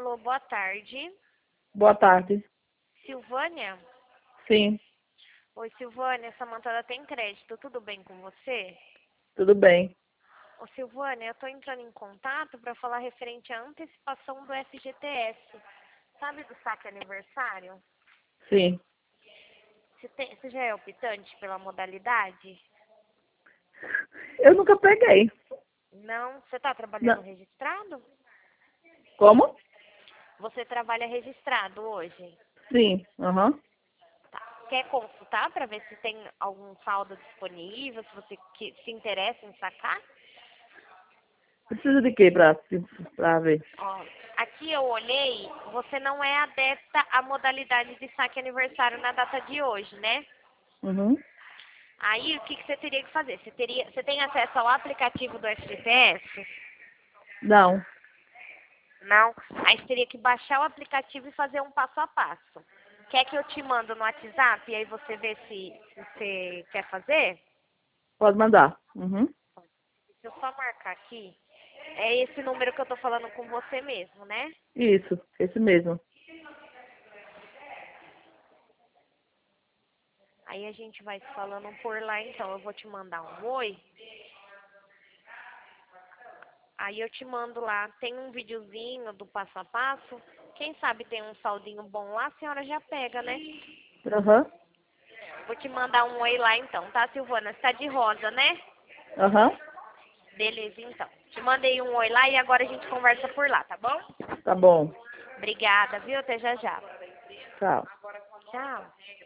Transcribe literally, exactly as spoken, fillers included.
Alô, boa tarde. Boa tarde. Silvânia? Sim, Oi, Silvânia, Samanta da Tem Crédito, tudo bem com você? tudo bem. Ô, Silvânia, eu tô entrando em contato para falar referente à antecipação do F G T S. Sabe do saque aniversário? Sim. Você, tem, você já é optante pela modalidade? Eu nunca peguei. Não? Você tá trabalhando Não. registrado? Como? Você trabalha registrado hoje? Sim. Aham. Tá. Quer consultar para ver se tem algum saldo disponível, se você que, se interessa em sacar? Precisa de quê pra, pra ver? Ó, aqui eu olhei, você não é adepta à modalidade de saque aniversário na data de hoje, né? Uhum. Aí o que, que você teria que fazer? Você, teria, você tem acesso ao aplicativo do F G T S? Não. Não? Aí você teria que baixar o aplicativo e fazer um passo a passo. Quer que eu te mando no WhatsApp e aí você vê se, se você quer fazer? Pode mandar. Uhum. Deixa eu só marcar aqui. É esse número que eu tô falando com você mesmo, né? Isso, esse mesmo. Aí a gente vai se falando por lá, então. Eu vou te mandar um oi. Aí eu te mando lá. Tem um videozinho do passo a passo. Quem sabe tem um saldinho bom lá, a senhora já pega, né? Aham. Vou te mandar um oi lá, então, tá, Silvana? Você tá de rosa, né? Aham. Beleza, então. Te mandei um oi lá e agora a gente conversa por lá, tá bom? Tá bom. Obrigada, viu? Até já já. Tchau. Tchau.